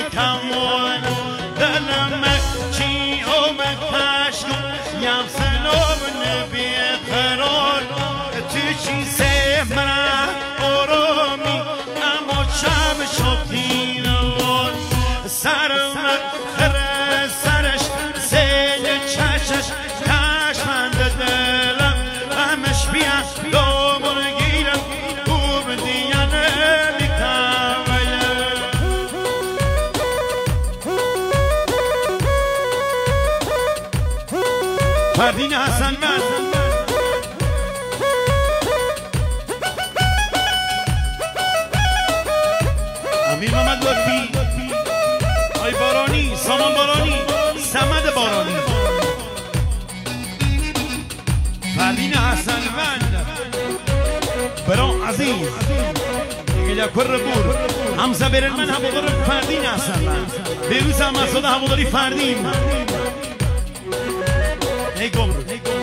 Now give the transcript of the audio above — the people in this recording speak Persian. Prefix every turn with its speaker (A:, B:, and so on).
A: کمون دلم چی اومد پشکم یم سلام نبی قرار تو چیزه من آرامی اما شب شبی نوان سرم خره سرش زیل چشش کشمند دلم همش بیان دامون گیرم خوب دیانه فردین حسن من امیر محمد لطفی آی بارانی سامان بارانی سمد بارانی فردین حسن من برام عزیز دیگه کر بور همزه برن من هوادار فردین حسن من بیروز هم مسعود هواداری فردین ای گمرو